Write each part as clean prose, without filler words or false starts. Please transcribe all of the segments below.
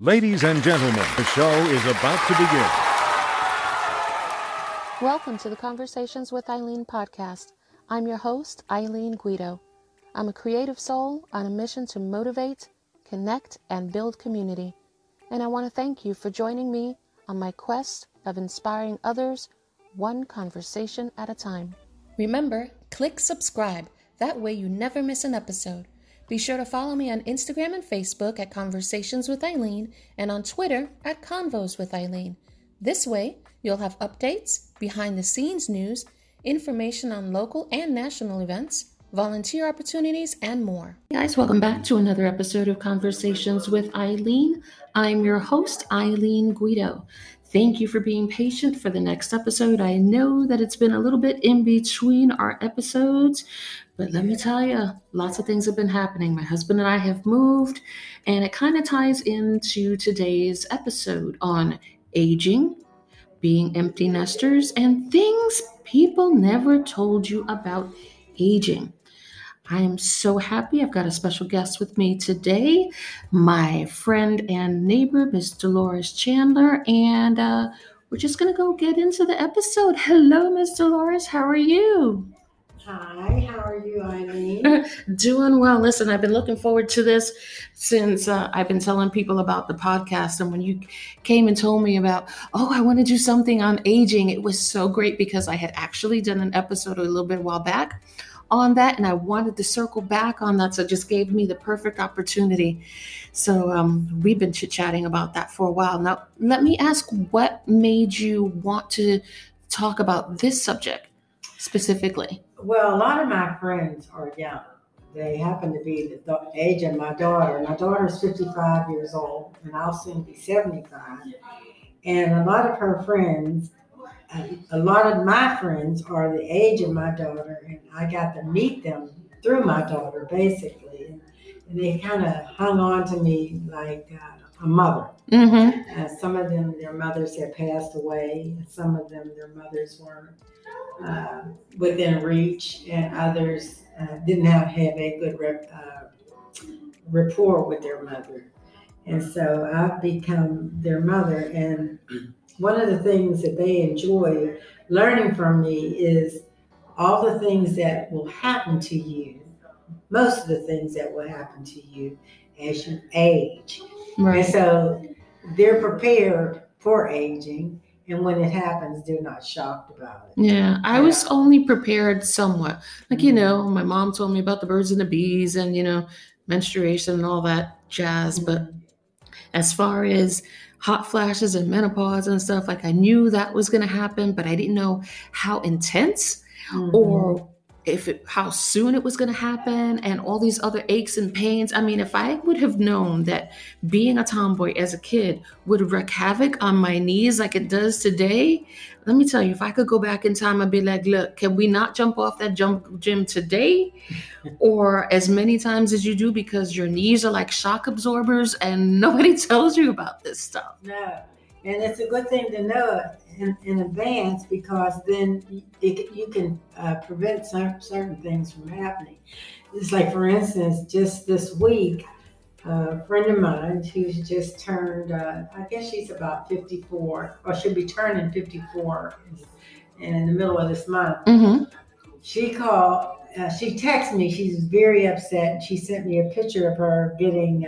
Ladies and gentlemen, the show is about to begin. Welcome to the Conversations with Eileen podcast. I'm your host, Eileen Guido. I'm a creative soul on a mission to motivate, connect, and build community. And I want to thank you for joining me on my quest of inspiring others, one conversation at a time. Remember, click subscribe. That way you never miss an episode. Be sure to follow me on Instagram and Facebook at Conversations with Eileen and on Twitter at Convos with Eileen. This way, you'll have updates, behind-the-scenes news, information on local and national events, volunteer opportunities, and more. Hey guys, welcome back to another episode of Conversations with Eileen. I'm your host, Eileen Guido. Thank you for being patient for the next episode. I know that it's been a little bit in between our episodes, but let me tell you, lots of things have been happening. My husband and I have moved, and it kind of ties into today's episode on aging, being empty nesters, and things people never told you about aging. I am so happy. I've got a special guest with me today, my friend and neighbor, Miss Dolores Chandler, and we're just going to go get into the episode. Hello, Miss Dolores. How are you? Hi, how are you, Eileen? Doing well. Listen, I've been looking forward to this since I've been telling people about the podcast. And when you came and told me about, I want to do something on aging, it was so great because I had actually done an episode a little bit a while back on that, and I wanted to circle back on that, so it just gave me the perfect opportunity. So we've been chit-chatting about that for a while. Now, let me ask, what made you want to talk about this subject specifically? Well, a lot of my friends are young. They happen to be the age of my daughter. My daughter's 55 years old, and I'll soon be 75. And a lot of her friends, a lot of my friends are the age of my daughter, and I got to meet them through my daughter, basically. And they kind of hung on to me like a mother. Mm-hmm. Some of them, their mothers had passed away. Some of them, their mothers weren't within reach, and others didn't have a good rapport with their mother. And so I've become their mother, and one of the things that they enjoy learning from me is all the things that will happen to you, most of the things that will happen to you as you age. Right. And so they're prepared for aging, and when it happens, they're not shocked about it. Yeah, I was only prepared somewhat. Like, my mom told me about the birds and the bees and, menstruation and all that jazz. But as far as hot flashes and menopause and stuff, like I knew that was going to happen, but I didn't know how intense or how soon it was going to happen and all these other aches and pains. I mean, if I would have known that being a tomboy as a kid would wreak havoc on my knees like it does today, let me tell you, if I could go back in time, I'd be like, look, can we not jump off that jump gym today or as many times as you do, because your knees are like shock absorbers and nobody tells you about this stuff. No. And it's a good thing to know in advance, because then you can prevent certain things from happening. It's like, for instance, just this week, a friend of mine who's just turned, I guess she's about 54, or she'll be turning 54 in the middle of this month. Mm-hmm. She called, she texted me, she's very upset, and she sent me a picture of her getting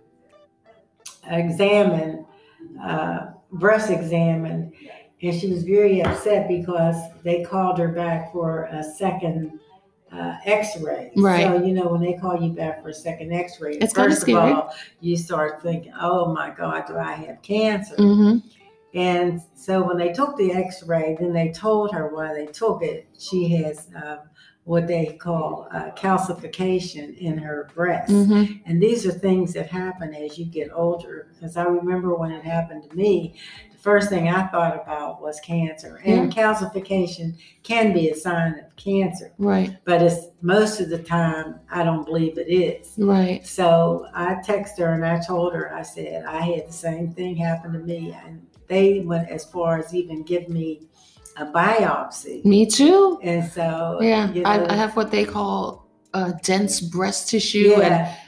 examined, breast examined, and she was very upset because they called her back for a second x-ray. Right. So, when they call you back for a second x-ray, It's kind of first of scary. all, you start thinking, oh my God, do I have cancer? Mm-hmm. And so when they took the x-ray, then they told her why they took it. She has what they call calcification in her breast. Mm-hmm. And these are things that happen as you get older. Because I remember when it happened to me, the first thing I thought about was cancer. And calcification can be a sign of cancer. Right. But it's most of the time, I don't believe it is. Right. So I texted her and I told her, I said, I had the same thing happen to me. And they went as far as even give me a biopsy. Me too. And so, I have what they call dense breast tissue, and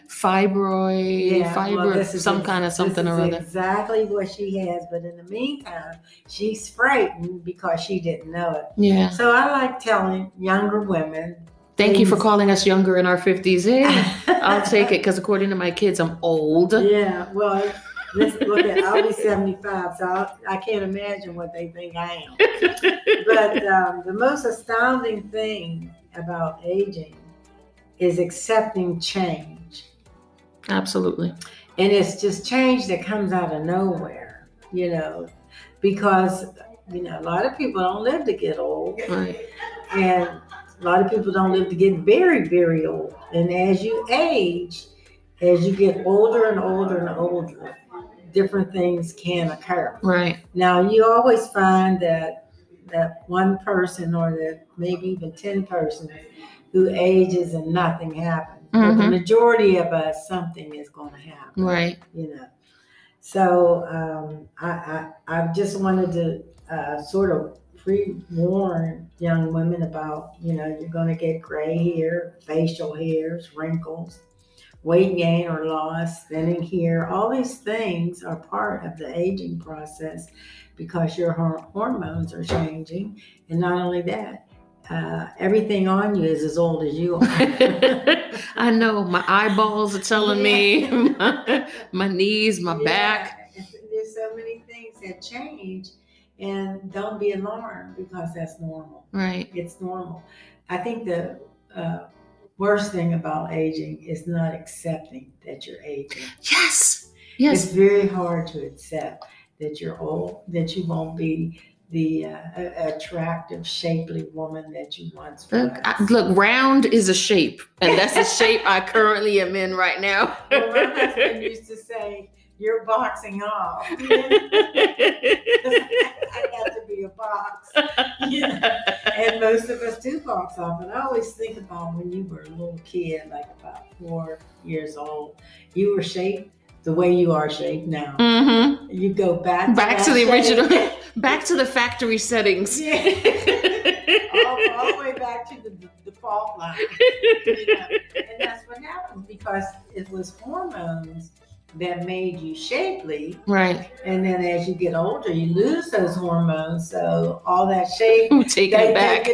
some kind of something or other. Exactly what she has. But in the meantime, she's frightened because she didn't know it. Yeah. So I like telling younger women. Thank you for calling us younger in our 50s. Hey, I'll take it because according to my kids, I'm old. Yeah. Well, let's look at. I'll be 75, so I can't imagine what they think I am. But the most astounding thing about aging is accepting change. Absolutely. And it's just change that comes out of nowhere, because, a lot of people don't live to get old. Right. And a lot of people don't live to get very, very old. And as you age, as you get older and older and older, different things can occur. Right. Now, you always find that one person or that maybe even 10 persons who ages and nothing happens. Mm-hmm. But the majority of us, something is going to happen. Right. So I just wanted to sort of pre-warn young women about, you're going to get gray hair, facial hairs, wrinkles, weight gain or loss, thinning hair. All these things are part of the aging process because your hormones are changing. And not only that, everything on you is as old as you are. I know. My eyeballs are telling me, my knees, my back. There's so many things that change, and don't be alarmed because that's normal. Right. It's normal. I think the worst thing about aging is not accepting that you're aging. Yes. It's very hard to accept that you're old, that you won't be the attractive, shapely woman that you once was. Look, round is a shape, and that's the shape I currently am in right now. Well, my husband used to say, "You're boxing off." I got to be a box. And most of us do box off. And I always think about when you were a little kid, like about 4 years old, you were shaped the way you are shaped now. Mm-hmm. You go back to the original, back to the factory settings. Yeah. all the way back to the default line. And that's what happens because it was hormones that made you shapely. Right. And then as you get older, you lose those hormones. So all that shape, take it back.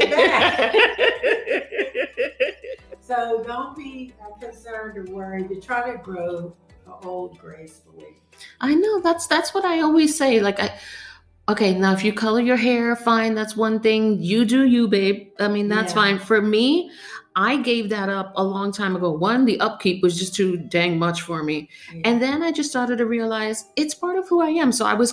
So don't be concerned or worried. To try to grow old gracefully. I know that's what I always say. Okay, now if you color your hair, fine, that's one thing. You do you, babe. I mean, that's fine. For me, I gave that up a long time ago. One, the upkeep was just too dang much for me. Yeah. And then I just started to realize it's part of who I am. So I was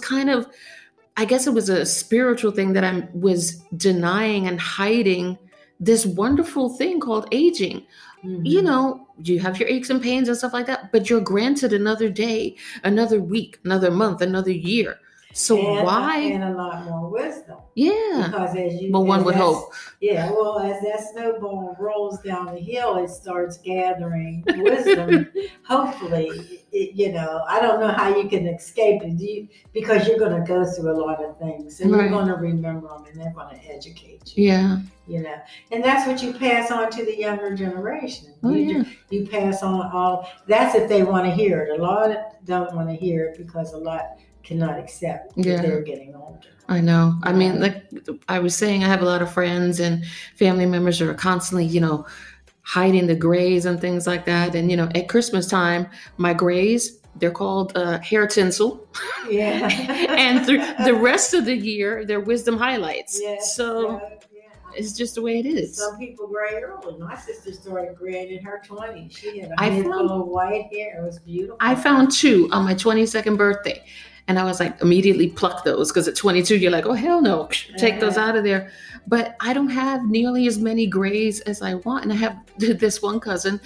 I guess it was a spiritual thing that I was denying and hiding this wonderful thing called aging. Mm-hmm. You have your aches and pains and stuff like that, but you're granted another day, another week, another month, another year. So why? And a lot more wisdom. Yeah. Because one would hope. Yeah. Well, as that snowball rolls down the hill, it starts gathering wisdom. Hopefully, I don't know how you can escape it because you're going to go through a lot of things and you're going to remember them and they're going to educate you. Yeah. And that's what you pass on to the younger generation. Oh, you pass on all. That's if they want to hear it. A lot don't want to hear it because a lot cannot accept that they're getting older. I know. I mean, like I was saying, I have a lot of friends and family members that are constantly, hiding the grays and things like that. And, at Christmas time, my grays, they're called hair tinsel. Yeah. And through the rest of the year, they're wisdom highlights. Yes. So it's just the way it is. Some people gray early. My sister started graying in her 20s. She had a handful of white hair. It was beautiful. I found 2 on my 22nd birthday. And I was like, immediately pluck those because at 22, you're like, oh, hell no, take those out of there. But I don't have nearly as many grays as I want. And I have this one cousin.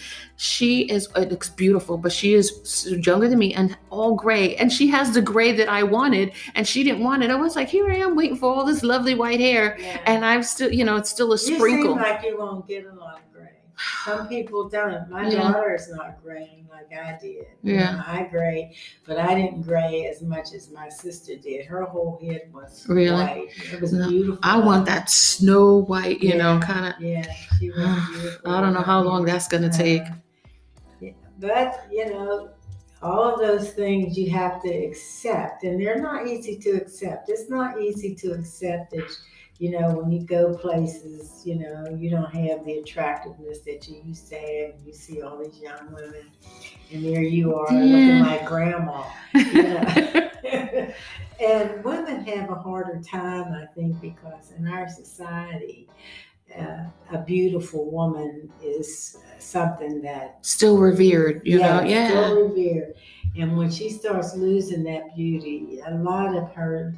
It looks beautiful, but she is younger than me and all gray. And she has the gray that I wanted and she didn't want it. I was like, here I am waiting for all this lovely white hair. Yeah. And I'm still, it's still a sprinkle. You seem like you won't get a lot of gray. Some people don't. My daughter is not graying like I did. Yeah. I grayed, but I didn't gray as much as my sister did. Her whole head was white. It was beautiful. I want that snow white, kind of. Yeah, she was beautiful. I don't know how long that's going to take. but all of those things you have to accept, and they're not easy to accept. It's not easy to accept that, when you go places, you don't have the attractiveness that you used to have. You see all these young women, and there you are looking like grandma. And women have a harder time, I think, because in our society, a beautiful woman is something that still revered, still revered. And when she starts losing that beauty, a lot of her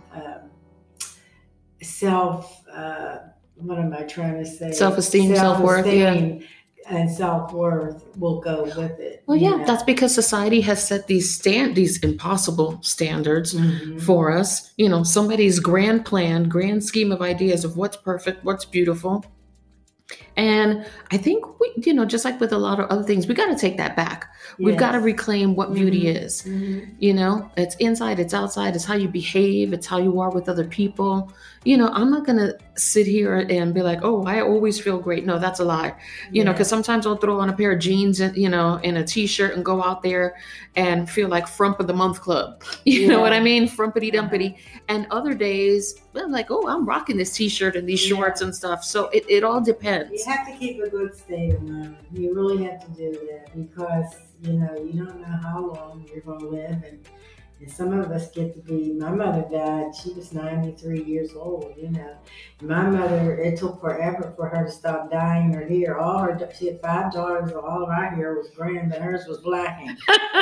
self-esteem, self-worth, and self-worth will go with it. Well, that's because society has set these impossible standards for us. Somebody's grand plan, grand scheme of ideas of what's perfect, what's beautiful. And I think we, just like with a lot of other things, we got to take that back. We've got to reclaim what beauty is. It's inside, it's outside, it's how you behave, it's how you are with other people. I'm not going to sit here and be like, oh, I always feel great. No, that's a lie. Because sometimes I'll throw on a pair of jeans and, and a t-shirt and go out there and feel like Frump of the Month Club. You know what I mean? Frumpity dumpity. And other days, I'm like, oh, I'm rocking this t-shirt and these shorts and stuff. So it all depends. You have to keep a good state of mind. You really have to do that because, you don't know how long you're going to live. And some of us get to be, my mother died, she was 93 years old, My mother, it took forever for her to stop dyeing her hair. She had 5 daughters, all of our hair was gray, but hers was blackened.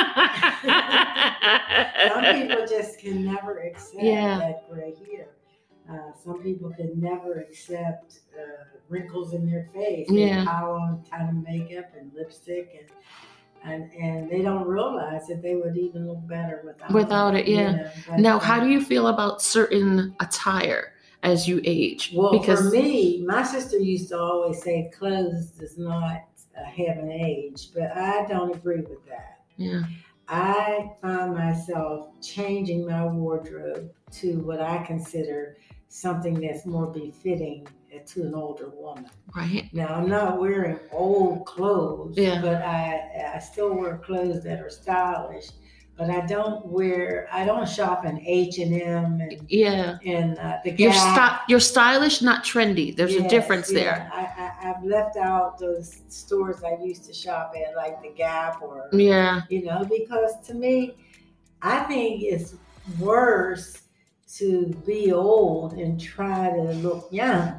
Some people just can never accept that gray hair. Some people can never accept wrinkles in their face. They pile on a ton of makeup and lipstick and they don't realize that they would even look better without it. Now, how do you feel about certain attire as you age? Well, for me, my sister used to always say clothes does not have an age, but I don't agree with that. I find myself changing my wardrobe to what I consider something that's more befitting to an older woman. Right. Now, I'm not wearing old clothes, but I still wear clothes that are stylish. But I don't shop in H&M and the Gap. You're stylish, not trendy. There's a difference there. I've left out those stores I used to shop at, like the Gap or because to me, I think it's worse to be old and try to look young.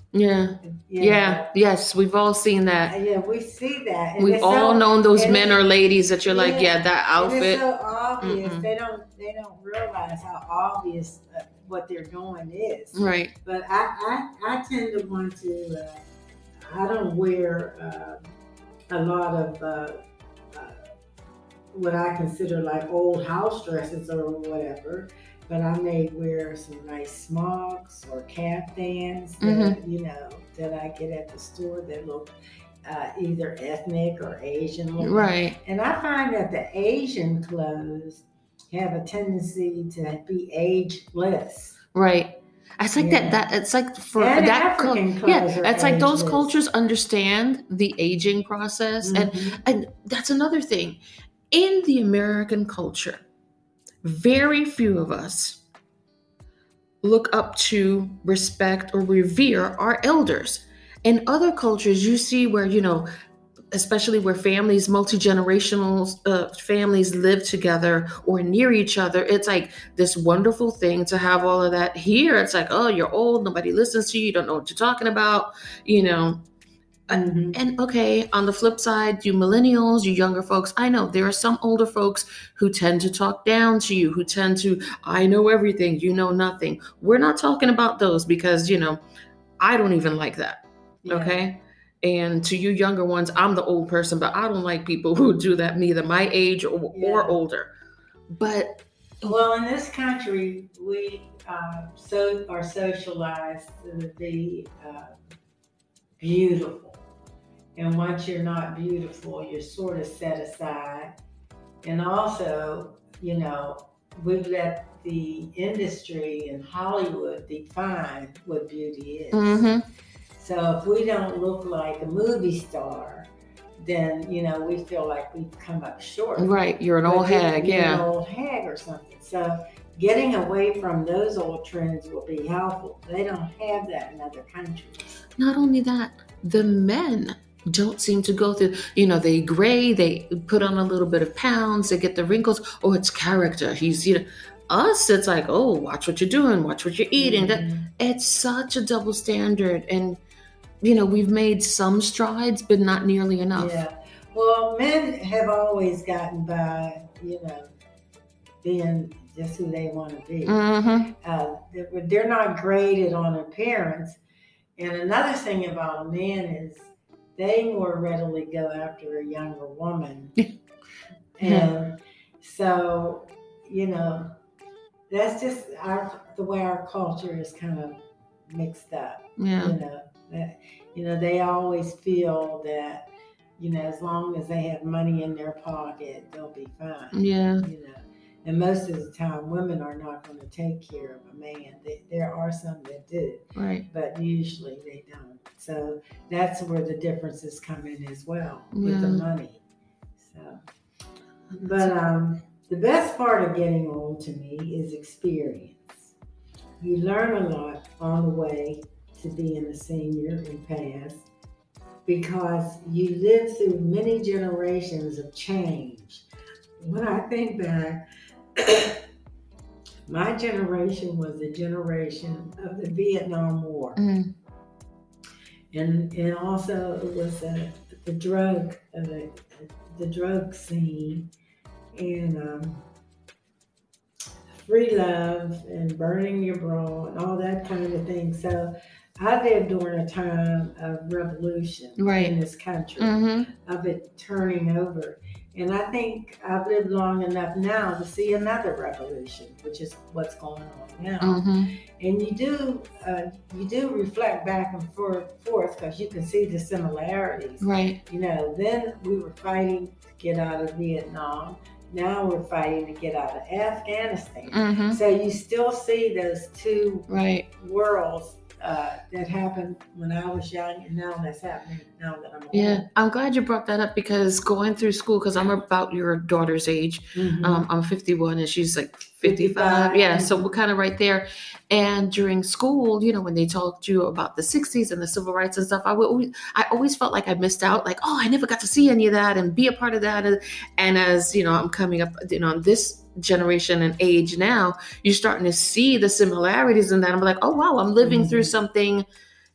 Yes, we've all seen that. We see that. And we've all known those men or ladies that you're like, that outfit. It's so obvious. They don't realize how obvious what they're doing is. Right. But I tend to want to. I don't wear a lot of what I consider like old house dresses or whatever. But I may wear some nice smocks or caftans that, that I get at the store that look either ethnic or Asian looking. Right. And I find that the Asian clothes have a tendency to be ageless. Right. It's like that it's like for and that African clothes are it's like those ageless. cultures understand the aging process. And that's another thing. In the American culture, very few of us look up to, respect, or revere our elders. In other cultures, you see where, especially where families, multi-generational families live together or near each other, it's like this wonderful thing to have all of that. Here, it's like, oh, you're old, nobody listens to you, you don't know what you're talking about, And okay, on the flip side, you millennials, you younger folks, I know there are some older folks who tend to talk down to you, who tend to, I know everything, you know nothing. We're not talking about those because, I don't even like that. Okay. And to you younger ones, I'm the old person, but I don't like people who do that, neither my age or older. But well, in this country, we are socialized to be beautiful. And once you're not beautiful, you're sort of set aside. And also, we've let the industry in Hollywood define what beauty is. So if we don't look like a movie star, then, we feel like we've come up short. Right. You're an old hag. You're Yeah. an old hag or something. So getting away from those old trends will be helpful. They don't have that in other countries. Not only that, the men don't seem to go through, they gray, they put on a little bit of pounds, they get the wrinkles. Oh, it's character. He's, us, it's like, oh, watch what you're doing, watch what you're eating. It's such a double standard. And, we've made some strides, but not nearly enough. Yeah. Well, men have always gotten by, being just who they want to be. Mm-hmm. They're not graded on appearance. And another thing about a man is they more readily go after a younger woman. And so, that's just the way our culture is kind of mixed up. Yeah. They always feel that, as long as they have money in their pocket, they'll be fine. Yeah. And most of the time, women are not going to take care of a man. There are some that do, right? But usually they don't. So that's where the differences come in as well with the money. So, but the best part of getting old to me is experience. You learn a lot on the way to being a senior and past because you live through many generations of change. When I think back, my generation was the generation of the Vietnam War. Mm. And also it was the drug scene and free love and burning your bra and all that kind of thing. So I lived during a time of revolution in this country, of it turning over. And I think I've lived long enough now to see another revolution, which is what's going on now. And you do reflect back and forth because you can see the similarities. Right. Then we were fighting to get out of Vietnam. Now we're fighting to get out of Afghanistan. So you still see those two worlds that happened when I was young, and now that's happening now that I'm old. Yeah, I'm glad you brought that up because going through school, because I'm about your daughter's age. I'm 51 and she's like 55. Yeah, so we're kind of right there. And during school, when they talked to you about the 60s and the civil rights and stuff, I always felt like I missed out. Like, oh, I never got to see any of that and be a part of that. And as I'm coming up, this generation and age now, you're starting to see the similarities in that. I'm like, oh wow, I'm living through something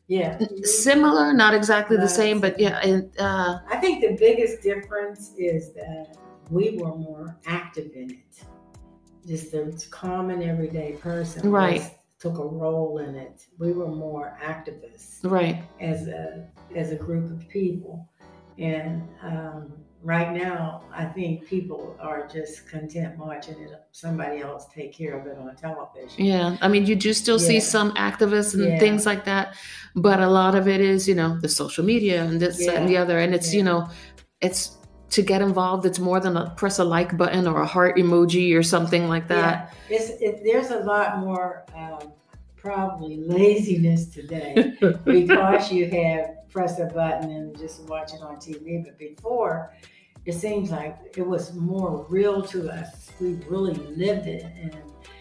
similar, not exactly the same, but yeah. And I think the biggest difference is that we were more active in it. Just the common everyday person took a role in it. We were more activists as a group of people. And right now, I think people are just content watching somebody else take care of it on television. Yeah, I mean, you do still see some activists and things like that, but a lot of it is, the social media and this and the other, and it's, it's to get involved. It's more than press a like button or a heart emoji or something like that. Yeah, there's a lot more probably laziness today because you have press a button and just watch it on TV. But before, it seems like it was more real to us. We really lived it, and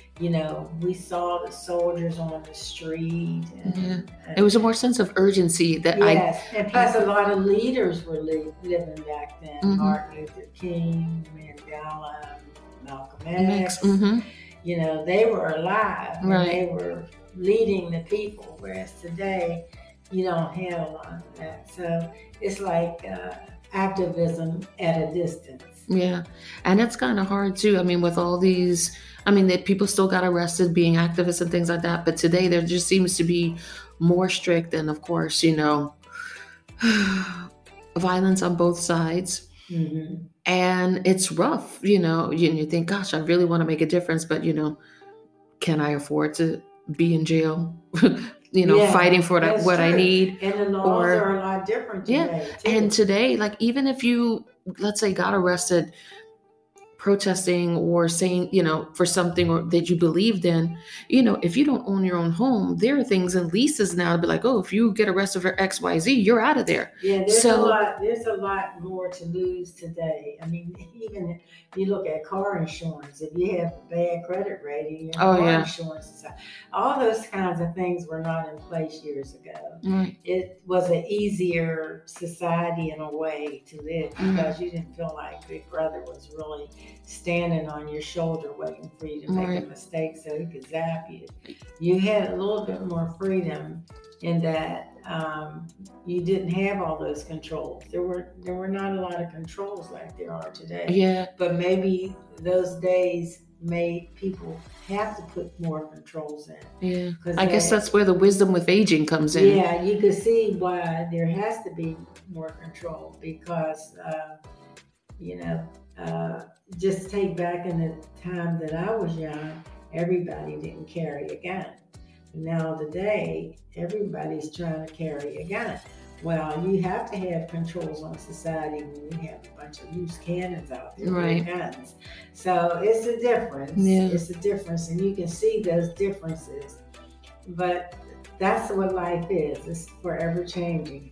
we saw the soldiers on the street. And it was a more sense of urgency that and plus a lot of leaders were living back then. Martin Luther King, Mandela, Malcolm X. They were alive and they were leading the people, whereas today you don't have a lot of that. So it's like activism at a distance. Yeah, and it's kind of hard too. I mean, with all these, that people still got arrested being activists and things like that. But today there just seems to be more strict, and of course, violence on both sides. And it's rough. You think, gosh, I really want to make a difference, but can I afford to be in jail? Fighting for what I need. And the laws are a lot different today. And today, like, even if you, let's say, got arrested protesting or saying, for something or that you believed in, if you don't own your own home, there are things in leases now to be like, oh, if you get arrested for XYZ, you're out of there. Yeah, there's a lot more to lose today. I mean, even if you look at car insurance, if you have a bad credit rating, your car insurance is all those kinds of things were not in place years ago. Right. It was an easier society in a way to live because you didn't feel like Big Brother was really standing on your shoulder waiting for you to make a mistake so he could zap you. You had a little bit more freedom in that you didn't have all those controls. There were not a lot of controls like there are today. Yeah. But maybe those days made people have to put more controls in. Yeah. I guess that's where the wisdom with aging comes in. Yeah, you could see why there has to be more control because, just take back in the time that I was young, everybody didn't carry a gun. Now today, everybody's trying to carry a gun. Well, you have to have controls on society when you have a bunch of loose cannons out there with guns. So it's a difference. Yeah. It's a difference, and you can see those differences. But that's what life is. It's forever changing.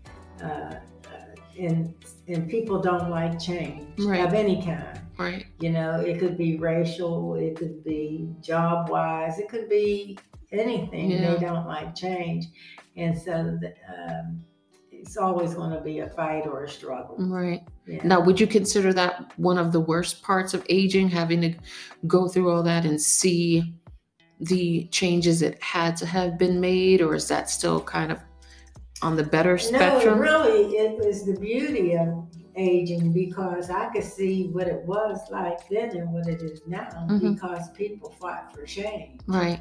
And people don't like change of any kind. Right. It could be racial, it could be job-wise, it could be anything. They don't like change. And so it's always going to be a fight or a struggle. Right. Yeah. Now, would you consider that one of the worst parts of aging, having to go through all that and see the changes that had to have been made, or is that still kind of on the better spectrum? No, really, it was the beauty of aging because I could see what it was like then and what it is now because people fought for change. Right.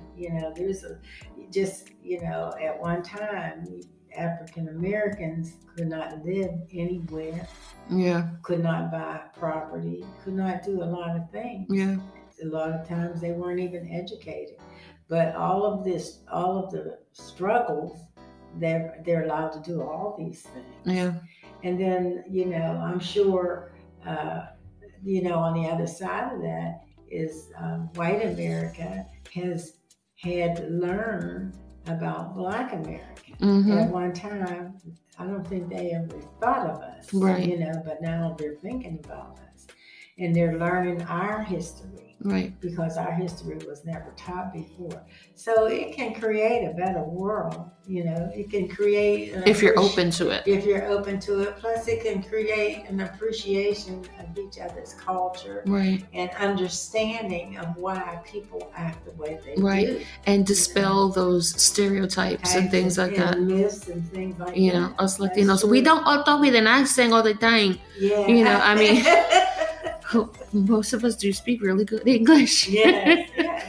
At one time, African Americans could not live anywhere. Yeah. Could not buy property, could not do a lot of things. Yeah. A lot of times they weren't even educated. But all of the struggles, they're allowed to do all these things. Yeah. And then, I'm sure, on the other side of that is white America has had to learn about Black America. At one time, I don't think they ever thought of us, but now they're thinking about us. And they're learning our history. Right. Because our history was never taught before. So it can create a better world, it can create... If you're open to it. If you're open to it. Plus it can create an appreciation of each other's culture. Right. And understanding of why people act the way they do. Right. And dispel those stereotypes and things like that. Myths and things like that. Us Latinos, we don't talk with an accent all the time. Yeah. Most of us do speak really good English. Yes.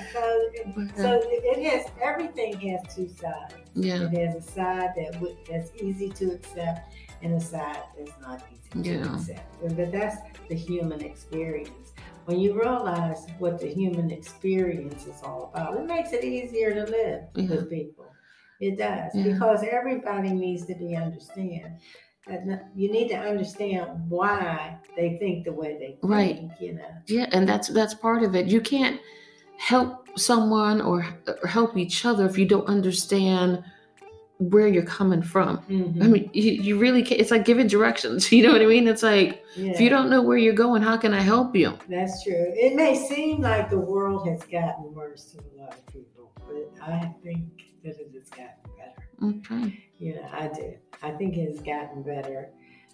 So everything has two sides. Yeah. It has a side that's easy to accept and a side that's not easy to accept. But that's the human experience. When you realize what the human experience is all about, it makes it easier to live with people. It does. Because everybody needs to be understood. You need to understand why they think the way they think, right. Yeah, and that's part of it. You can't help someone or help each other if you don't understand where you're coming from. Mm-hmm. I mean, you really can't. It's like giving directions. You know what I mean? It's like, if you don't know where you're going, how can I help you? That's true. It may seem like the world has gotten worse to a lot of people, but I think that it has gotten better. Okay. I do. I think it's gotten better.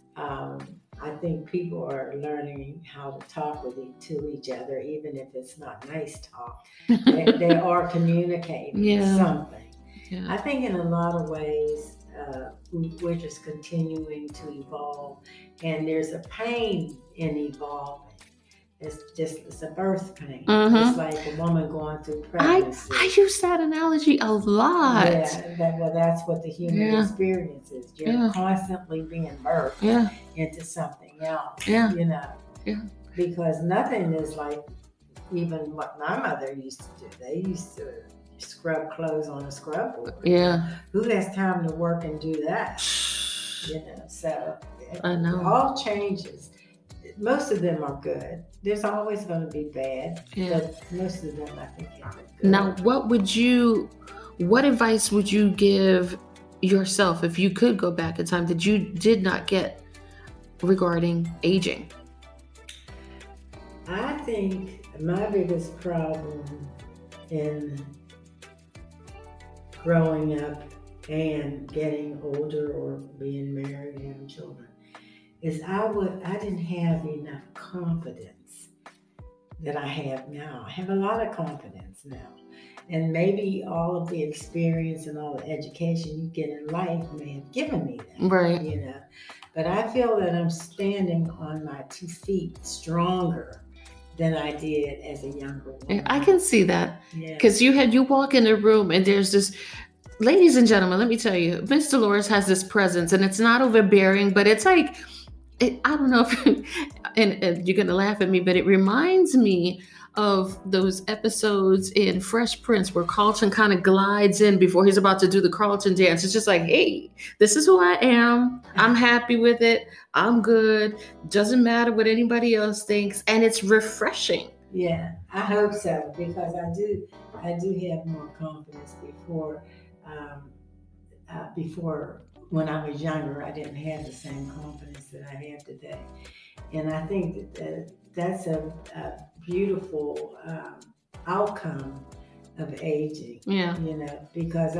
I think people are learning how to talk to each other, even if it's not nice talk. They are communicating something. Yeah. I think in a lot of ways, we're just continuing to evolve, and there's a pain in evolving. It's a birth pain. Mm-hmm. It's like a woman going through pregnancy. I use that analogy a lot. Yeah, that's what the human experience is. You're constantly being birthed into something else. Yeah. Because nothing is like even what my mother used to do. They used to scrub clothes on a scrub board. Yeah. Who has time to work and do that? So I know. All changes. most of them are good. There's always going to be bad, Yeah. but most of them I think are good. Now, what advice would you give yourself if you could go back in time that you did not get regarding aging? I think my biggest problem in growing up and getting older or being married and having children is I didn't have enough confidence that I have now. I have a lot of confidence now. And maybe all of the experience and all the education you get in life may have given me that. Right. You know. But I feel that I'm standing on my 2 feet stronger than I did as a younger woman. I can see that. Yeah. Because you walk in a room and there's this, ladies and gentlemen, let me tell you, Miss Dolores has this presence, and it's not overbearing, but it's like, I don't know if, and you're going to laugh at me, but it reminds me of those episodes in Fresh Prince where Carlton kind of glides in before he's about to do the Carlton dance. It's just like, hey, this is who I am. I'm happy with it. I'm good. Doesn't matter what anybody else thinks. And it's refreshing. Yeah, I hope so, because I do have more confidence before when I was younger, I didn't have the same confidence that I have today. And I think that's a beautiful outcome of aging. Yeah. You know, because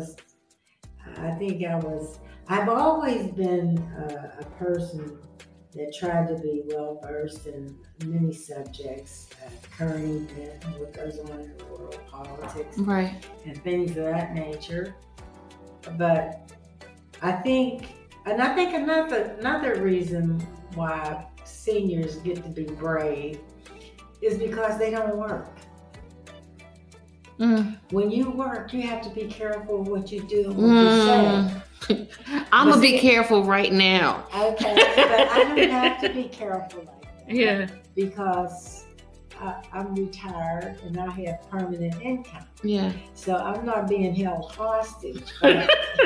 I've always been a person that tried to be well versed in many subjects, current events, what goes on in the world, politics, Right. and things of that nature. But I think another reason why seniors get to be brave is because they don't work. When you work, you have to be careful what you do and what you say. I'm going to be careful right now. Okay, but I don't have to be careful like that. Yeah. Because I'm retired and I have permanent income. Yeah. So I'm not being held hostage by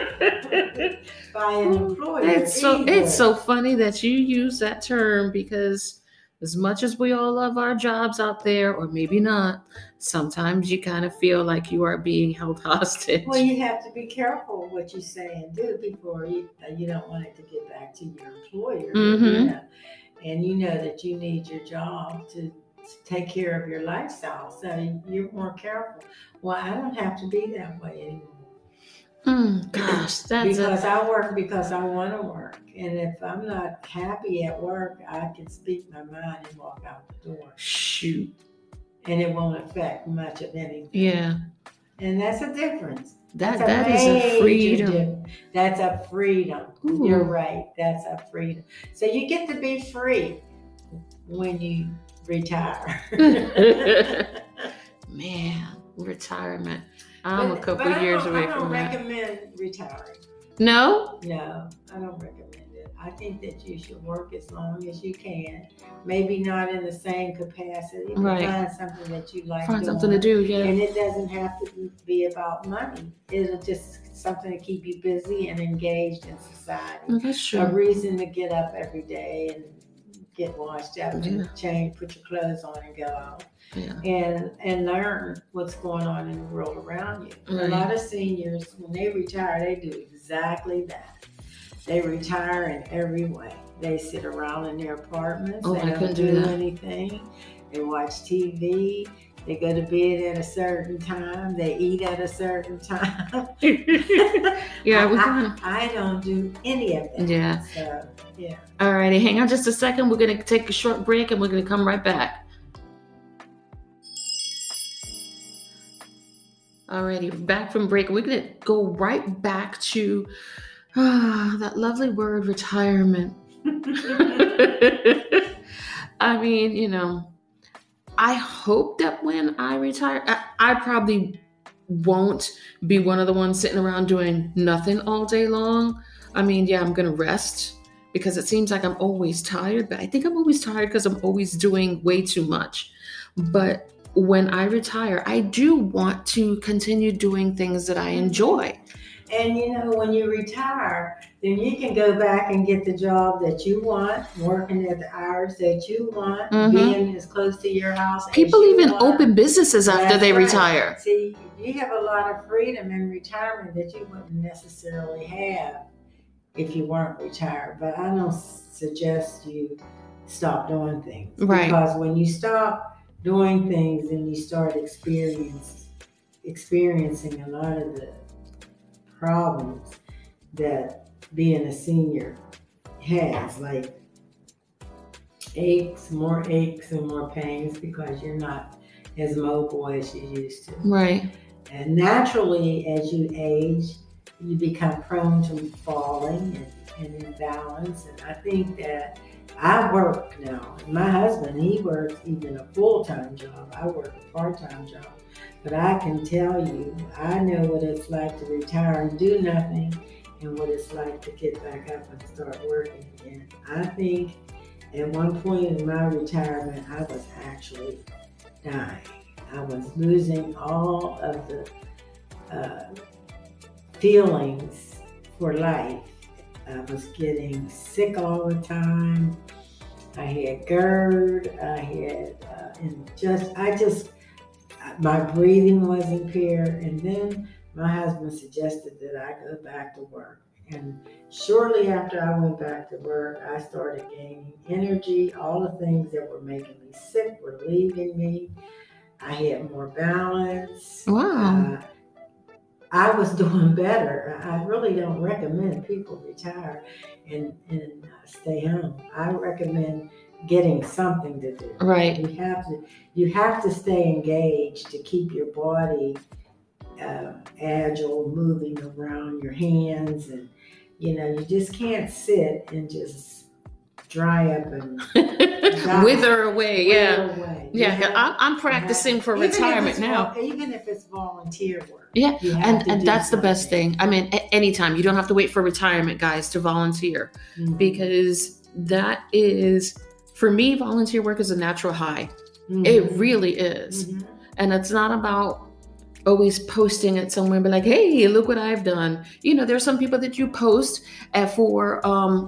an employer. It's so funny that you use that term, because as much as we all love our jobs out there, or maybe not, sometimes you kind of feel like you are being held hostage. Well, you have to be careful what you say and do before you don't want it to get back to your employer. Mm-hmm. You know? And you know that you need your job to take care of your lifestyle, so you're more careful. Well, I don't have to be that way anymore. Gosh, because I work because I want to work, and if I'm not happy at work, I can speak my mind and walk out the door. Shoot. And it won't affect much of anything. Yeah. And that's a difference. That is a freedom. That's a freedom. Ooh. You're right. That's a freedom. So you get to be free when you retire. Man, retirement. I'm a couple years away from that. I don't recommend retiring. No? No, I don't recommend it. I think that you should work as long as you can. Maybe not in the same capacity, but Right. find something that you like Find doing. something to do, yeah. And it doesn't have to be about money. It'll just something to keep you busy and engaged in society. Oh, that's A true. reason to get up every day and get washed up Yeah. and change, put your clothes on and go out. Yeah. And learn what's going on in the world around you. Right. A lot of seniors, when they retire, they do exactly that. They retire in every way. They sit around in their apartments. Oh, They I don't couldn't do that. anything. They watch TV. They go to bed at a certain time. They eat at a certain time. Yeah, we can. I don't do any of that. Yeah. So, yeah. All righty, hang on just a second. We're going to take a short break and we're going to come right back. Alrighty, back from break. We're going to go right back to that lovely word, retirement. I mean, you know, I hope that when I retire, I probably won't be one of the ones sitting around doing nothing all day long. I mean, yeah, I'm going to rest because it seems like I'm always tired, but I think I'm always tired because I'm always doing way too much. But when I retire, I do want to continue doing things that I enjoy. And when you retire, then you can go back and get the job that you want, working at the hours that you want, being as close to your house. People as you even want. open businesses after That's they right. retire. See, you have a lot of freedom in retirement that you wouldn't necessarily have if you weren't retired. But I don't suggest you stop doing things. Right. Because when you stop doing things and you start experiencing a lot of the problems that being a senior has, like more aches and more pains because you're not as mobile as you used to. Right. And naturally, as you age, you become prone to falling and imbalance. And I think that I work now. My husband, he works even a full-time job. I work a part-time job. But I can tell you, I know what it's like to retire and do nothing and what it's like to get back up and start working again. I think at one point in my retirement, I was actually dying. I was losing all of the feelings for life. I was getting sick all the time. I had GERD. I had, my breathing was impaired. And then my husband suggested that I go back to work. And shortly after I went back to work, I started gaining energy. All the things that were making me sick were leaving me. I had more balance. Wow. I was doing better. I really don't recommend people retire and stay home. I recommend getting something to do. Right. You have to stay engaged to keep your body agile, moving around your hands, and you just can't sit and just dry up and wither away. Yeah. I'm practicing for retirement now. Even if it's volunteer work. Yeah, and that's the best thing. I mean, anytime. You don't have to wait for retirement, guys, to volunteer, because that is, for me, volunteer work is a natural high. It really is. And it's not about always posting it somewhere and be like, hey, look what I've done. There's some people that you post for,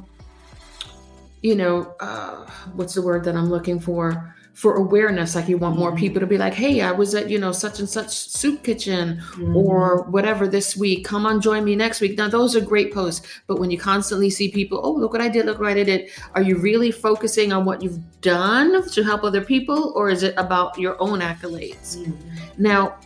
what's the word that I'm looking for awareness. Like you want more people to be like, hey, I was at, such and such soup kitchen or whatever this week. Come on, join me next week. Now, those are great posts. But when you constantly see people, oh, look what I did, look what I did. Are you really focusing on what you've done to help other people? Or is it about your own accolades? Now,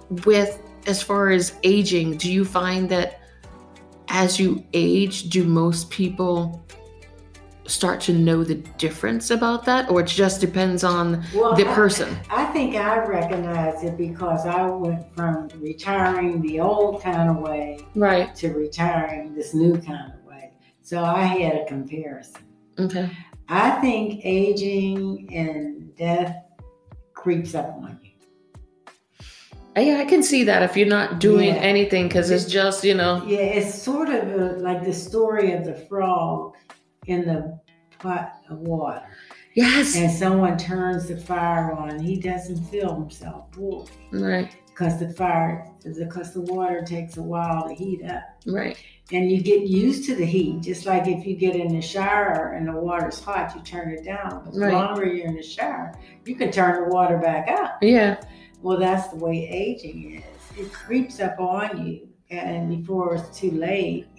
as far as aging, do you find that as you age, do most people start to know the difference about that, or it just depends on the person? I think I recognize it because I went from retiring the old kind of way to retiring this new kind of way. So I had a comparison. Okay. I think aging and death creeps up on you. Yeah, I can see that if you're not doing anything, because it's just, Yeah, it's sort of like the story of the frog in the pot of water. Yes. And someone turns the fire on. He doesn't feel himself boiled. Right. Because the water takes a while to heat up. Right. And you get used to the heat. Just like if you get in the shower and the water's hot, you turn it down. But the longer you're in the shower, you can turn the water back up. Yeah. Well, that's the way aging is. It creeps up on you, and before it's too late.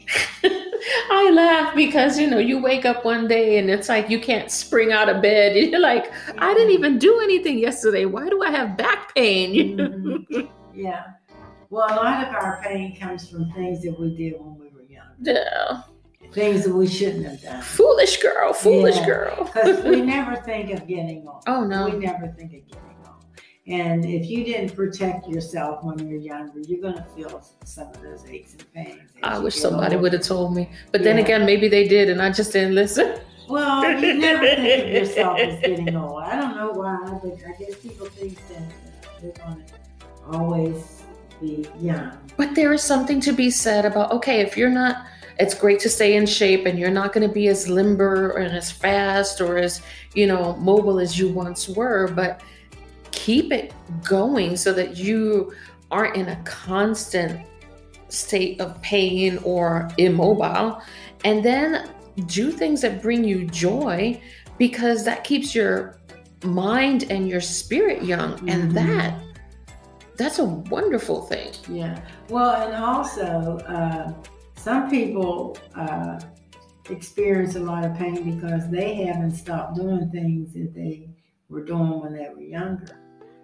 I laugh because, you wake up one day and it's like you can't spring out of bed. And you're like, I didn't even do anything yesterday. Why do I have back pain? Yeah. Well, a lot of our pain comes from things that we did when we were young. Yeah. Things that we shouldn't have done. Foolish girl. Because we never think of getting old. Oh, no. We never think of getting old. And if you didn't protect yourself when you're younger, you're going to feel some of those aches and pains. I wish somebody would have told me. But then again, maybe they did and I just didn't listen. Well, you never think of yourself as getting old. I don't know why, but I guess people think that they want to always be young. But there is something to be said about, okay, if you're not, it's great to stay in shape and you're not going to be as limber and as fast or as, mobile as you once were, but keep it going so that you aren't in a constant state of pain or immobile, and then do things that bring you joy, because that keeps your mind and your spirit young. And that's a wonderful thing. Yeah. Well, and also some people experience a lot of pain because they haven't stopped doing things that they were doing when they were younger.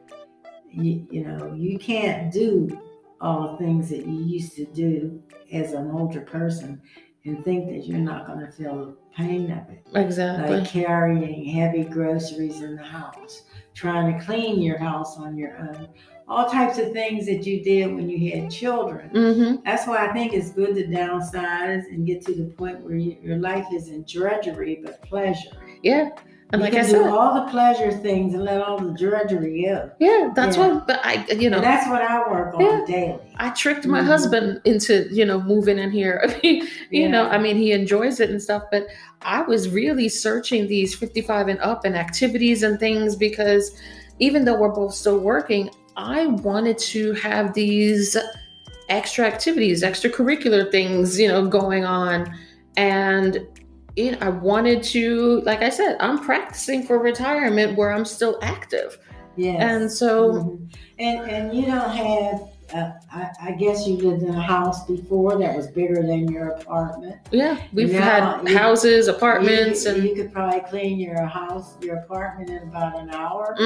You know, you can't do all the things that you used to do as an older person and think that you're not going to feel the pain of it. Exactly. Like carrying heavy groceries in the house, trying to clean your house on your own, all types of things that you did when you had children. That's why I think it's good to downsize and get to the point where your life isn't drudgery but pleasure. Yeah. And you like can I said, do all the pleasure things and let all the drudgery go. Yeah, that's what. But and that's what I work on daily. I tricked my husband into moving in here. I mean, he enjoys it and stuff. But I was really searching these 55 and up and activities and things, because even though we're both still working, I wanted to have these extra activities, extracurricular things, going on. And I wanted to, like I said, I'm practicing for retirement where I'm still active. Yes. And so, and you don't have, I guess you lived in a house before that was bigger than your apartment. Yeah, we've had houses, apartments, and you could probably clean your apartment in about an hour.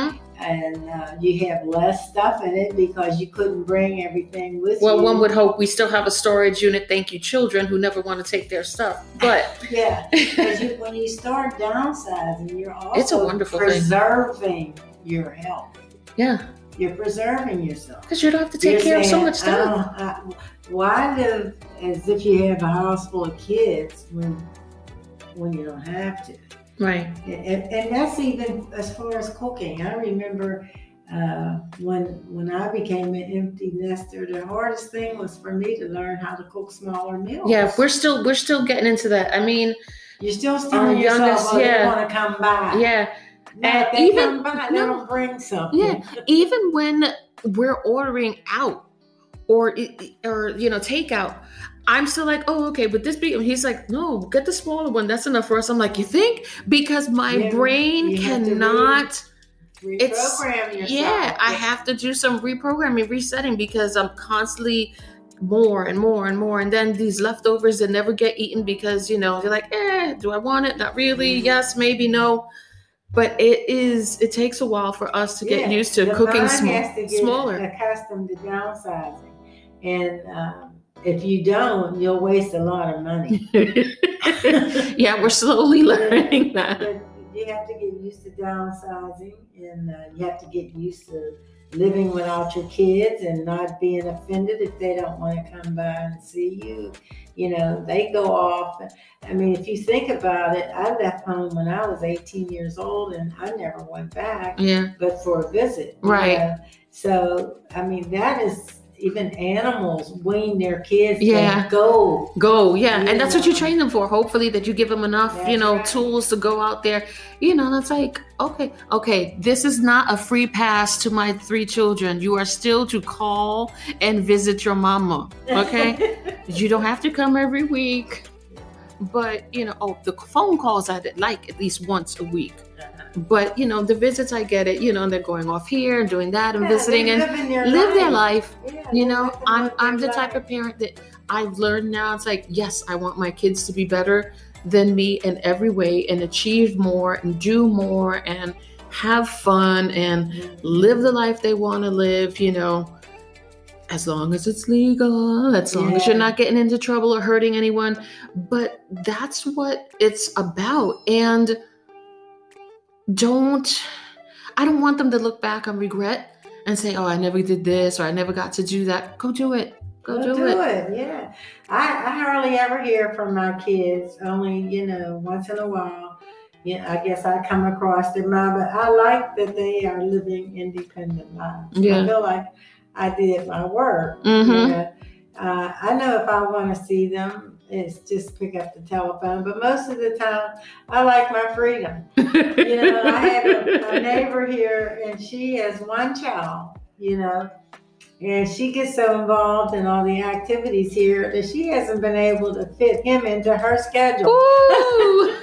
And you have less stuff in it because you couldn't bring everything with you. Well, one would hope. We still have a storage unit. Thank you, children who never want to take their stuff. But yeah, because when you start downsizing, you're also it's a wonderful preserving your health. Yeah. You're preserving yourself. Because you don't have to take care of so much stuff. Why live as if you have a house full of kids when you don't have to? Right. And that's even as far as cooking. I remember when I became an empty nester, the hardest thing was for me to learn how to cook smaller meals. Yeah, we're still getting into that. I mean, you're still telling yourself, you want to come by. Yeah. No, and they come by, they don't bring something. Yeah, even when we're ordering out or takeout, I'm still like, oh, okay, but this big. He's like, no, get the smaller one. That's enough for us. I'm like, you think? Because my brain cannot. Reprogram yourself. Yeah, I have to do some reprogramming, resetting, because I'm constantly more and more and more, and then these leftovers that never get eaten because you're like, do I want it? Not really. Yes, maybe, no. But it takes a while for us to get used to cooking smaller. Accustomed to downsizing, and if you don't, you'll waste a lot of money. Yeah, we're slowly learning that. But you have to get used to downsizing, and you have to get used to living without your kids and not being offended if they don't want to come by and see you. They go off. I mean, if you think about it, I left home when I was 18 years old and I never went back, but for a visit. Right. So, I mean, that is, even animals wean their kids to go. Yeah. And that's what you train them for. Hopefully that you give them enough, tools to go out there. And it's like, okay, this is not a free pass to my 3 children. You are still to call and visit your mama. Okay. You don't have to come every week. But, the phone calls I like at least once a week. But, the visits, I get it, and they're going off here and doing that and visiting and live their life. I'm the type of parent that I've learned now. It's like, yes, I want my kids to be better than me in every way and achieve more and do more and have fun and live the life they want to live, as long as it's legal, as long as you're not getting into trouble or hurting anyone. But that's what it's about. And I don't want them to look back and regret and say, oh, I never did this or I never got to do that. Go do it. Go do it. Yeah. I hardly ever hear from my kids, only, once in a while. I guess I come across their mind, but I like that they are living independent lives. Yeah. I feel like I did my work. I know if I want to see them, it's just pick up the telephone. But most of the time, I like my freedom. I have a neighbor here, and she has 1 child, And she gets so involved in all the activities here that she hasn't been able to fit him into her schedule. Ooh.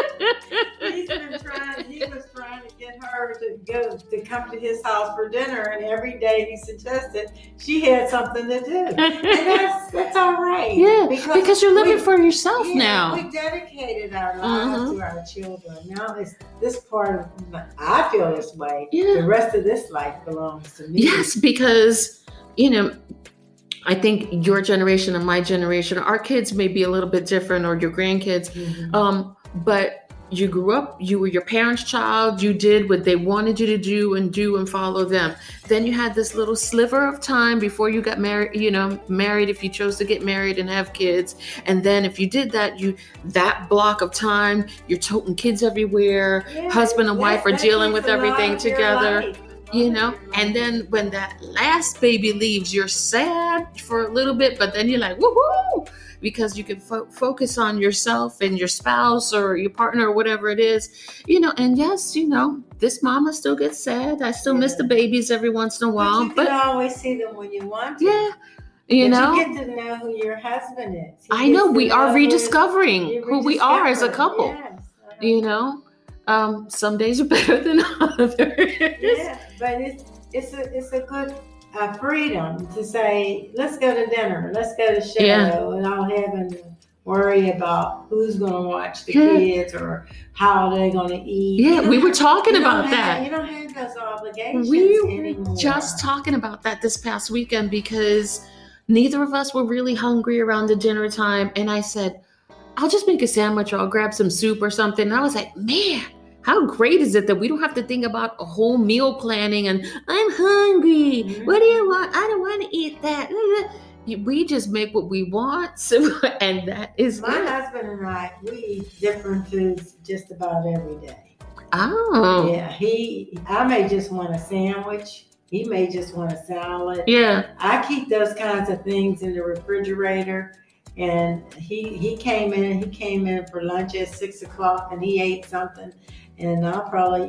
He was trying to get her to come to his house for dinner, and every day he suggested she had something to do. And that's all right. Yeah, because you're living for yourself now. We dedicated our lives to our children. Now it's this part of, I feel this way. Yeah. The rest of this life belongs to me. Yes, because, you know, I think your generation and my generation, our kids may be a little bit different, or your grandkids, but you grew up, you were your parents' child, you did what they wanted you to do and follow them. Then you had this little sliver of time before you got married if you chose to get married and have kids. And then if you did that, that block of time, you're toting kids everywhere, husband and wife are dealing with everything together. And then when that last baby leaves, you're sad for a little bit, but then you're like, woohoo, because you can focus on yourself and your spouse or your partner or whatever it is, and yes, this mama still gets sad. I still miss the babies every once in a while, but you can always see them when you want to. Yeah. You get to know who your husband is. I know we are rediscovering who we are as a couple, Yes. Some days are better than others. Yeah, but it's a good freedom to say, let's go to dinner, let's go to show, and I'll have to worry about who's going to watch the kids or how they're going to eat. Yeah, we were talking about that. You don't have those obligations anymore. Were just talking about that this past weekend because neither of us were really hungry around the dinner time, and I said, I'll just make a sandwich or I'll grab some soup or something. And I was like, man, how great is it that we don't have to think about a whole meal planning and I'm hungry. Mm-hmm. What do you want? I don't want to eat that. We just make what we want. And that is my husband and I, we eat different foods just about every day. Oh. Yeah. I may just want a sandwich. He may just want a salad. Yeah. I keep those kinds of things in the refrigerator. And he came in for lunch at 6:00 and he ate something. And I'll probably,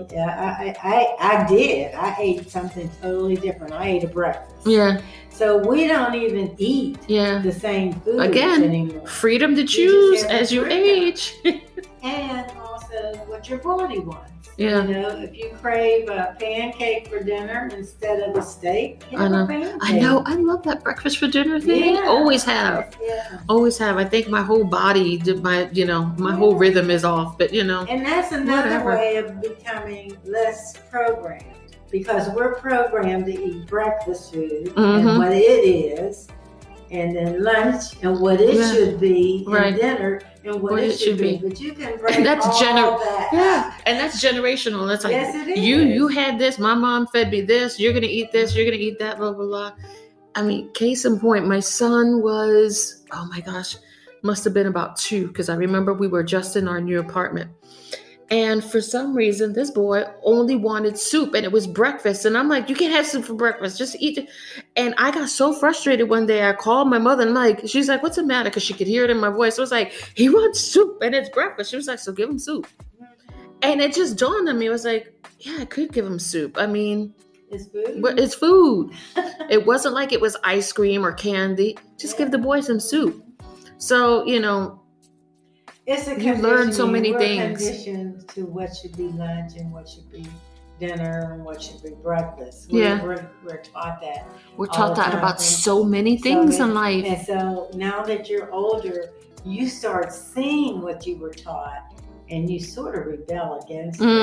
I ate something totally different. I ate a breakfast. Yeah. So we don't even eat the same food anymore. Freedom to choose as you age. And also what your body wants. Yeah. If you crave a pancake for dinner instead of a steak, have a pancake. I know. I love that breakfast for dinner thing. Yeah. Always have. Yeah. Always have. I think my whole body, my whole rhythm is off, but And that's another way of becoming less programmed, because we're programmed to eat breakfast food and what it is, and then lunch and what it should be, and dinner and what it should be. But you can break and that's all that. Yeah, and that's generational. That's like, yes, it is. You had this, my mom fed me this, you're going to eat this, you're going to eat that, blah, blah, blah. I mean, case in point, my son was, oh my gosh, must have been about 2, because I remember we were just in our new apartment. And for some reason, this boy only wanted soup, and it was breakfast. And I'm like, you can't have soup for breakfast. Just eat it. And I got so frustrated one day. I called my mother, and she's like, what's the matter? Because she could hear it in my voice. I was like, he wants soup, and it's breakfast. She was like, so give him soup. And it just dawned on me. I was like, yeah, I could give him soup. I mean, it's food. But it's food. It wasn't like it was ice cream or candy. Just give the boy some soup. So, it's a you learn so many things. We're conditioned to what should be lunch and what should be dinner and what should be breakfast. We're taught that. We're taught that about so many things in life. And so now that you're older, you start seeing what you were taught, and you sort of rebel against it.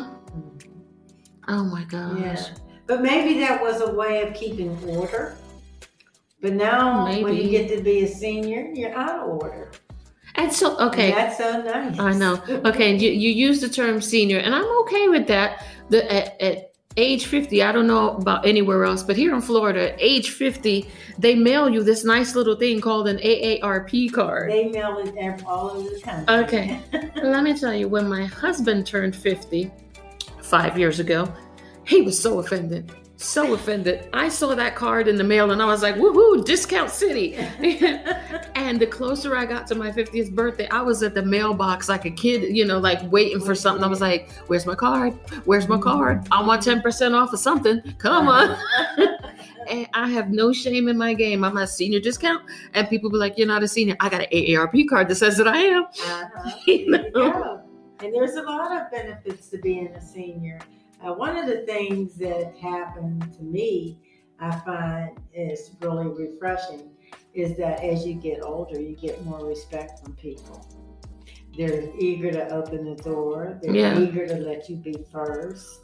Oh my gosh. Yeah. But maybe that was a way of keeping order. But now when you get to be a senior, you're out of order. And so, okay. And that's so nice. I know. Okay, you use the term senior, and I'm okay with that. At age 50, I don't know about anywhere else, but here in Florida, at age 50, they mail you this nice little thing called an AARP card. They mail it all over the country. Okay. Let me tell you, when my husband turned 50 5 years ago, he was so offended. So offended. I saw that card in the mail and I was like, woohoo, discount city. And the closer I got to my 50th birthday, I was at the mailbox like a kid, like waiting for something. I was like, where's my card? Where's my card? I want 10% off of something. Come on. And I have no shame in my game. I'm a senior discount. And people be like, you're not a senior. I got an AARP card that says that I am. There you go. And there's a lot of benefits to being a senior. One of the things that happened to me, I find is really refreshing, is that as you get older, you get more respect from people. They're eager to open the door. They're eager to let you be first.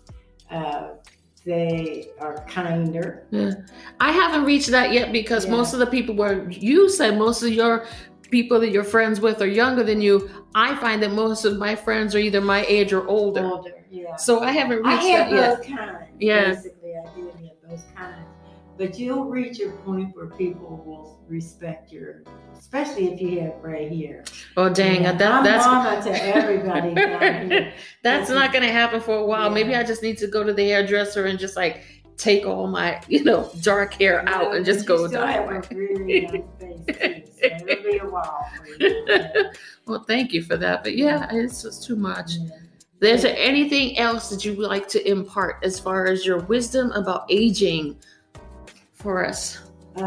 They are kinder. Yeah. I haven't reached that yet because most of the people where you said most of your people that you're friends with are younger than you. I find that most of my friends are either my age or older. So I haven't reached that yet. both kinds. Basically, I did have both kinds. But you'll reach a point where people will respect your, especially if you have gray hair. Oh, dang. That's mama to everybody down here. That's not going to happen for a while. Maybe I just need to go to the hairdresser and just like take all my, dark hair out and just go dye. Have a really young face too, so it'll be a while for you. Well, thank you for that. But it's just too much. Is there anything else that you would like to impart as far as your wisdom about aging for us?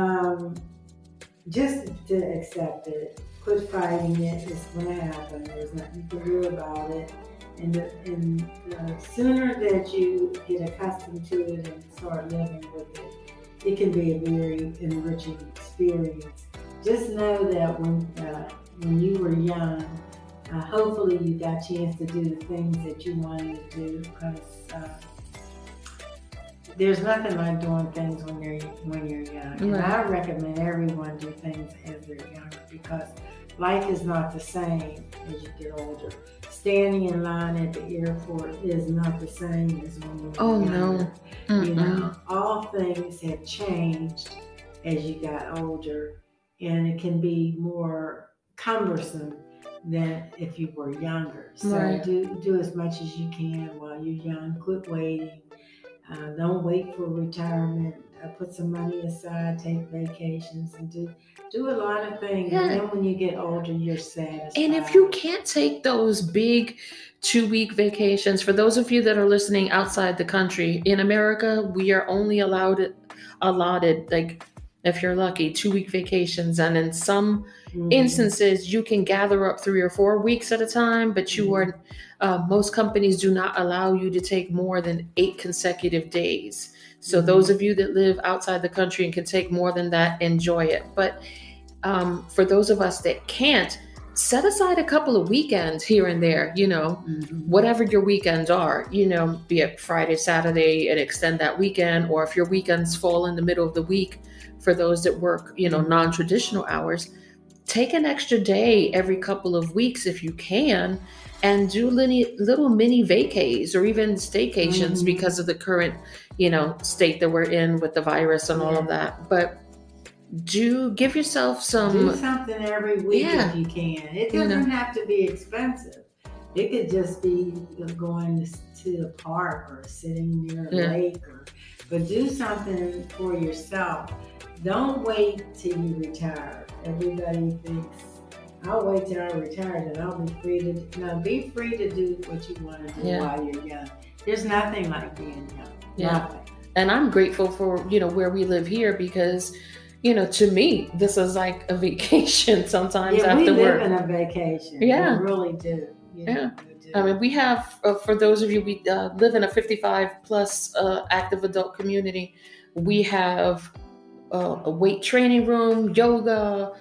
Just to accept it. Quit fighting it. It's going to happen. There's nothing you can do about it. And the sooner that you get accustomed to it and start living with it, it can be a very enriching experience. Just know that when you were young, hopefully you got a chance to do the things that you wanted to do, because there's nothing like doing things when you're young. And I recommend everyone do things as they're younger, because life is not the same as you get older. Standing in line at the airport is not the same as when you're younger. No. All things have changed as you got older, and it can be more cumbersome than if you were younger. So do as much as you can while you're young. Quit waiting. Don't wait for retirement. Put some money aside, take vacations, and do a lot of things. And then when you get older, you're satisfied. And if you can't take those big 2-week vacations, for those of you that are listening outside the country, in America, we are only allotted, like, if you're lucky, 2-week vacations. And in some instances, you can gather up 3 or 4 weeks at a time, but you are, most companies do not allow you to take more than 8 consecutive days. So those of you that live outside the country and can take more than that, enjoy it. But for those of us that can't, set aside a couple of weekends here and there, whatever your weekends are, be it Friday, Saturday, and extend that weekend. Or if your weekends fall in the middle of the week, for those that work, non-traditional hours, take an extra day every couple of weeks if you can, and do little mini vacays or even staycations because of the current, state that we're in with the virus and all of that. But give yourself do something every week if you can. It doesn't have to be expensive. It could just be going to the park or sitting near a lake, but do something for yourself. Don't wait till you retire. Everybody thinks, I'll wait till I retire and I'll be free to. No, be free to do what you want to do while you're young. There's nothing like being young. Nothing. And I'm grateful for, where we live here, because, to me, this is like a vacation sometimes after work. We live in a vacation. Yeah. We really do. We do. I mean, we have, for those of you, we live in a 55 plus active adult community. We have a weight training room, yoga,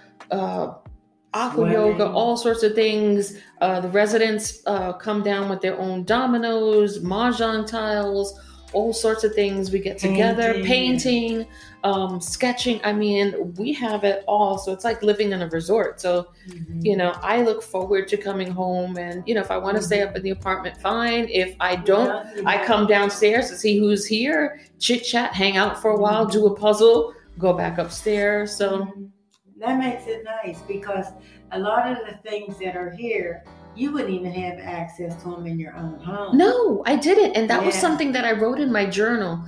aqua yoga, all sorts of things. The residents come down with their own dominoes, mahjong tiles, all sorts of things. We get together, painting, sketching. I mean, we have it all. So it's like living in a resort. So, I look forward to coming home, and, if I want to stay up in the apartment, fine. If I don't, I come downstairs to see who's here, chit chat, hang out for a while, do a puzzle, go back upstairs. So that makes it nice, because a lot of the things that are here, you wouldn't even have access to them in your own home. No, I didn't. And that was something that I wrote in my journal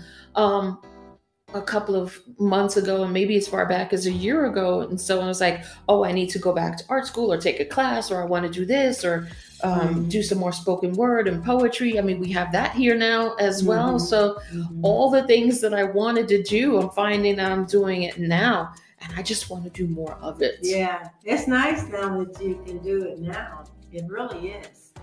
a couple of months ago, and maybe as far back as a year ago. And so I was like, I need to go back to art school or take a class, or I want to do this, or do some more spoken word and poetry. I mean, we have that here now as well. So all the things that I wanted to do, I'm finding that I'm doing it now. And I just want to do more of it. Yeah, it's nice now that you can do it now. It really is.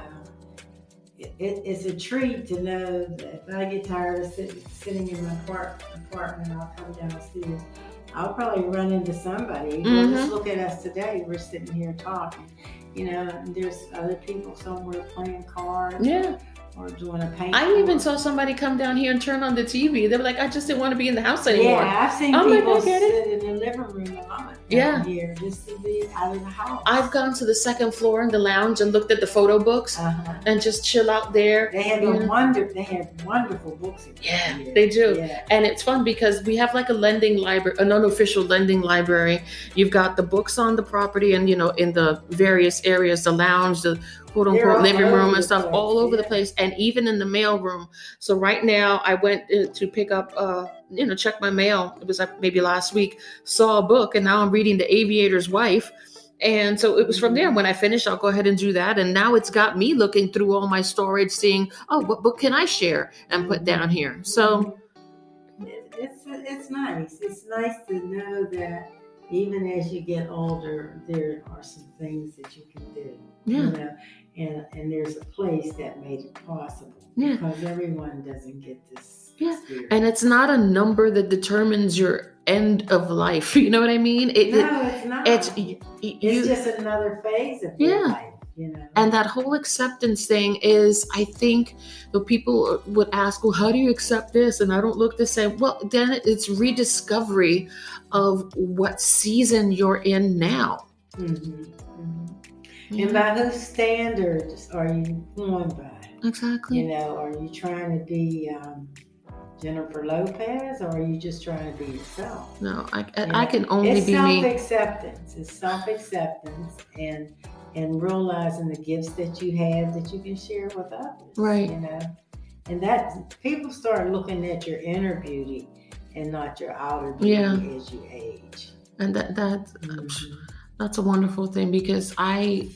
It's a treat to know that if I get tired of sitting in my apartment, I'll come downstairs. I'll probably run into somebody. Well, just look at us today. We're sitting here talking. And there's other people somewhere playing cards. Yeah. Or doing a paint. I even saw somebody come down here and turn on the TV. They were like, I just didn't want to be in the house anymore. Yeah, I've seen people sit in the living room a lot here just to be out of the house. I've gone to the second floor in the lounge and looked at the photo books and just chill out there. They have wonderful books in here. Yeah, they do. Yeah. And it's fun because we have like a lending library, an unofficial lending library. You've got the books on the property and, in the various areas, the lounge, the quote unquote living room and stuff all over the place, and even in the mail room. So right now I went to pick up, check my mail. It was like maybe last week, saw a book, and now I'm reading The Aviator's Wife. And so it was from there. When I finish, I'll go ahead and do that. And now it's got me looking through all my storage, seeing, what book can I share and put down here? So it's nice. It's nice to know that even as you get older, there are some things that you can do. Yeah. And there's a place that made it possible. Yeah. Because everyone doesn't get this experience. And it's not a number that determines your end of life. You know what I mean? No, it's not. It's just another phase of your life. And that whole acceptance thing is, I think the people would ask, well, how do you accept this? And I don't look the same. Well, then it's rediscovery of what season you're in now. And by whose standards are you going by? Exactly. Are you trying to be Jennifer Lopez, or are you just trying to be yourself? No, I can only be me. It's self-acceptance and realizing the gifts that you have that you can share with others. Right. And that people start looking at your inner beauty and not your outer beauty as you age. And that's a wonderful thing, because I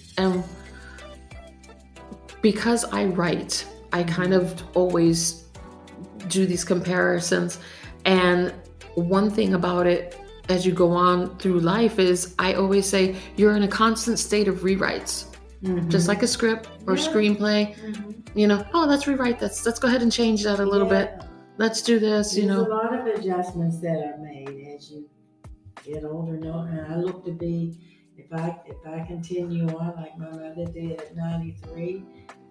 write, I kind of always do these comparisons. And one thing about it, as you go on through life, is I always say you're in a constant state of rewrites, just like a script or screenplay. Let's rewrite this. Let's go ahead and change that a little bit. Let's do this. There's a lot of adjustments that are made as you get older. And I look to be, if I continue on like my mother did at 93,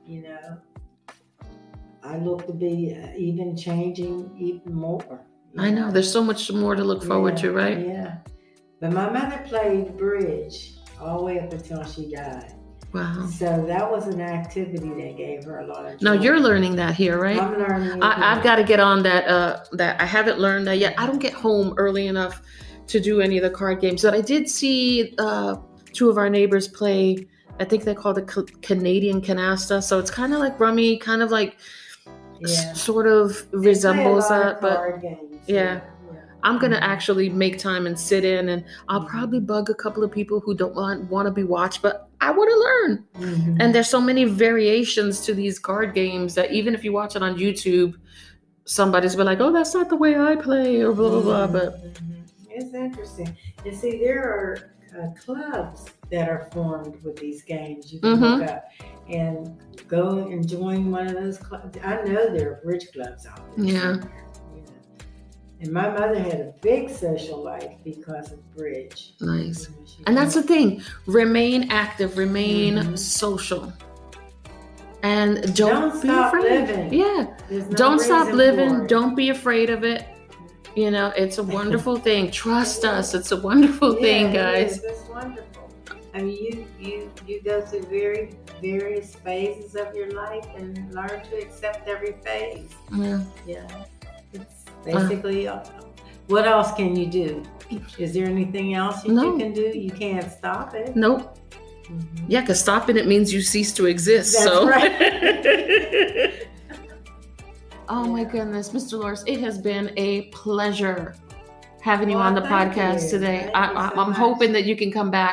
I look to be even changing even more. I know. There's so much more to look forward to, right? Yeah. But my mother played bridge all the way up until she died. Wow. So that was an activity that gave her a lot of joy. Now you're learning that here, right? I'm learning. I've got to get on that. That I haven't learned that yet. I don't get home early enough to do any of the card games. But I did see two of our neighbors play. I think they call it Canadian canasta. So it's kind of like rummy, kind of like sort of resembles that. But yeah. I'm going to actually make time and sit in, and I'll probably bug a couple of people who don't want to be watched, but I want to learn. And there's so many variations to these card games that even if you watch it on YouTube, somebody's been like, oh, that's not the way I play, or blah, blah, blah. But it's interesting. And see, there are clubs that are formed with these games. You can look up and go and join one of those clubs. I know there are bridge clubs out there. Yeah. And my mother had a big social life because of bridge. Nice. And that's the thing. Remain active. Remain social. And don't be stop afraid. Living. Yeah. Don't stop living. Don't be afraid of it. It's a wonderful thing. Trust us. It's a wonderful thing, guys. It's wonderful. I mean, you go through very various phases of your life and learn to accept every phase. Yeah. It's basically, what else can you do? Is there anything else you can do? You can't stop it. Nope. Yeah, because stopping it means you cease to exist. That's right. Oh my goodness, Mr. Loris, it has been a pleasure having you on the podcast today. I'm hoping that you can come back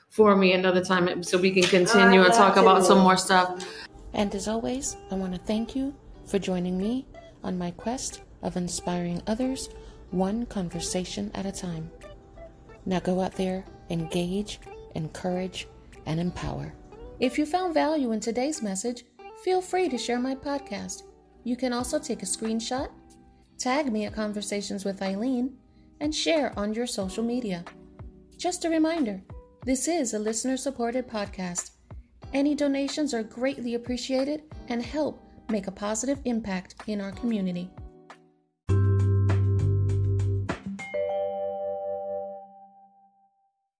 for me another time so we can continue and talk about some more stuff. And as always, I want to thank you for joining me on my quest of inspiring others one conversation at a time. Now go out there, engage, encourage, and empower. If you found value in today's message, feel free to share my podcast. You can also take a screenshot, tag me at Conversations with Eileen, and share on your social media. Just a reminder, this is a listener-supported podcast. Any donations are greatly appreciated and help make a positive impact in our community.